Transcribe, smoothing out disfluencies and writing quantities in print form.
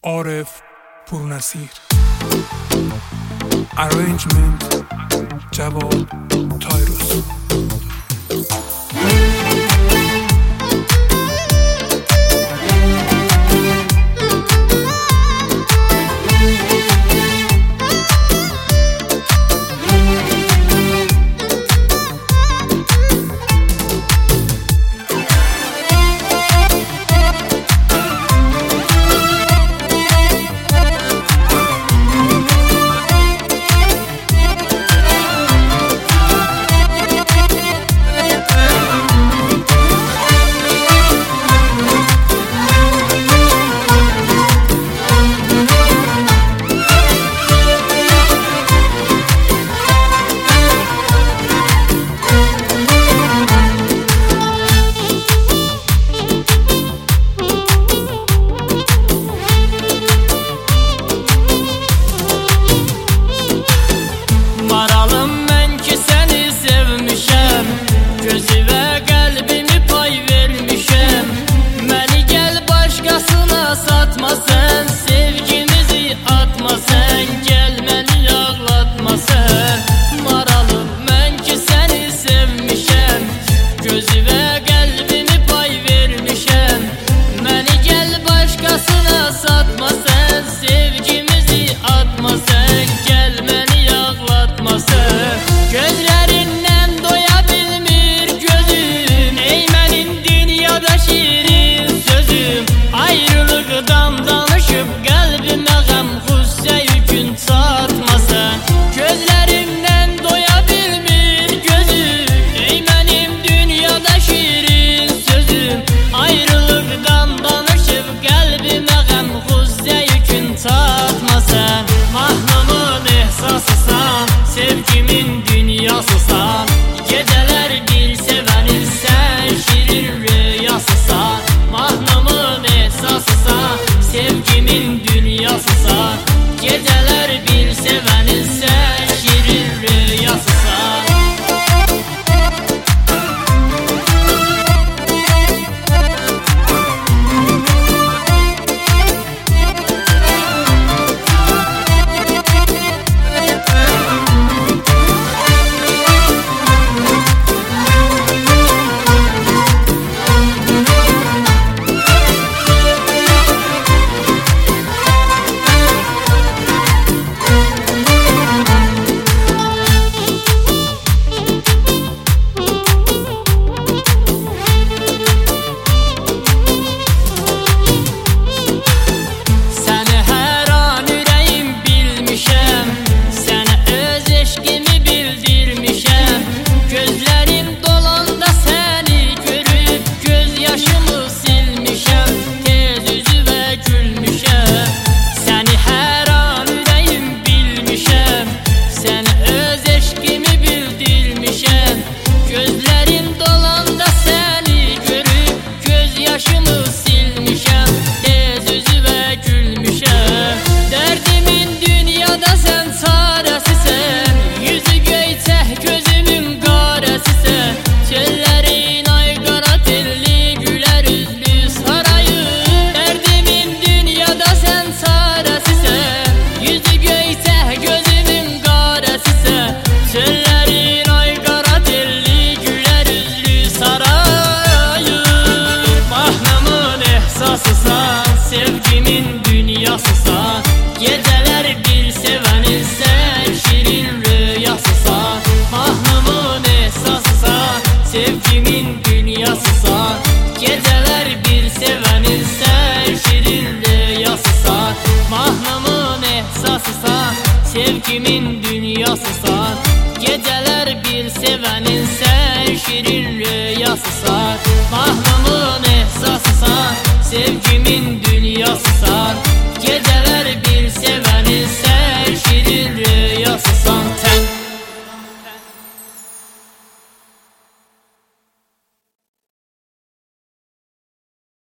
عارف پورنصیر. Arrangement جواد تایروس. Sevgimin dünyasısan, geceler bil sevenin sen, şirin rüyasısan, mahnımın esasısan. Sevgimin dünyasısan, geceler bil sevenin sen, şirin rüyasısan. Sevgimin dünyasısan, geceler bir sevenin sen, şirin rüyasısan, mahnımın esasısan. Sevgimin dünyasısan, geceler bir sevenin sen, şirin rüyasısan, mahnımın esasısan. Sevgimin dünyasısan, geceler bir sevenin sen, şirin rüyasısan, mahnımın esasısan. Sevgimin dünyasısan,